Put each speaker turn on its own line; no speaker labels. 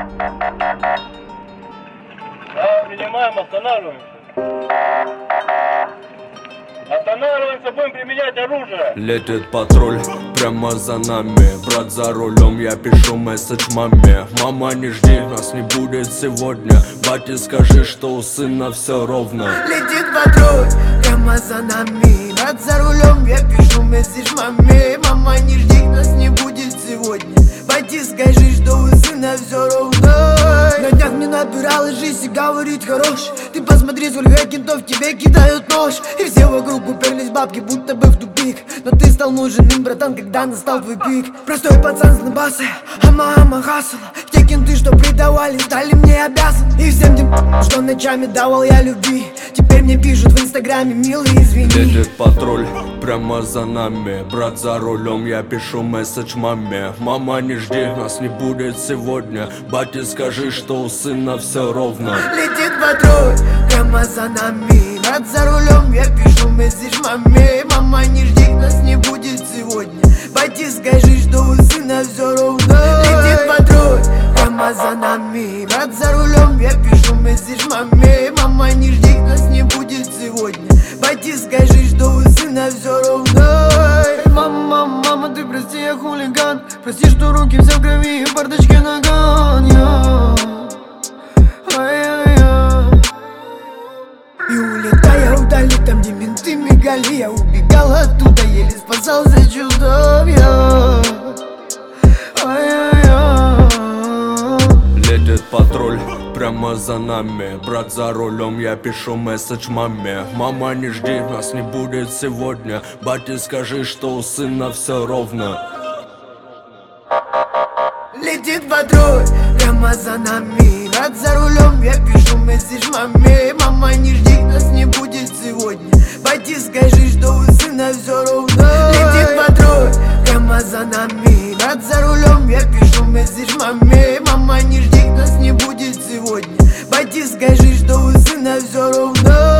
Да, принимаем, останавливаемся. Останавливаемся, будем применять оружие.
Летит патруль прямо за нами. Брат за рулем, я пишу месседж маме. Мама, не жди, нас не будет сегодня. Бате, скажи, что у сына все ровно.
Летит патруль прямо за нами. Брат за рулем, я пишу месседж маме. Мама, не жди, нас не будет сегодня. Бате, скажи, что у сына все ровно. На днях мне набиралась жизнь и говорит хорош. Ты посмотри, сколько кентов тебе кидают нож. И все вокруг уперлись бабки, будто бы в тупик. Но ты стал нужен им, братан, когда настал твой пик. Простой пацан с Набаса, а мама хасла. Те кенты, что предавали, стали мне обязаны. И всем тем, что ночами давал я любви, теперь мне пишут в инстаграме, милый, извини.
Летит патруль прямо за нами. Брат за рулем, я пишу месседж маме. Мама, не жди, нас не будет сегодня. Бате, скажи, что у сына все ровно.
Летит патруль прямо за нами. Брат за рулем, я пишу месседж маме. Мама, не жди, нас не будет сегодня. Бате, скажи, что у сына все ровно. Летит патруль прямо за нами. Брат за рулем, я пишу месседж маме. Мама, не жди, нас не будет сегодня. Бате, скажи, что у сына все ровно. Мама, мама, ты прости, я хулиган. Прости, что руки все в крови и в бардачке наган. И улетая вдали, там где менты мигали, я убегал оттуда, еле спасался чудом я.
Летит патруль прямо за нами. Брат за рулем, я пишу месседж маме. Мама, не жди, нас не будет сегодня. Бате, скажи, что у сына все ровно.
Летит патруль прямо за нами. Брат за рулем, я пишу месседж маме. Мама, не жди, нас не будет сегодня. Бате, скажи, что у сына все ровно. Летит патруль прямо за нами. Брат за рулем, я пишу месседж маме. Мама, не жди, нас не будет сегодня. Бате, скажи, что у сына все ровно.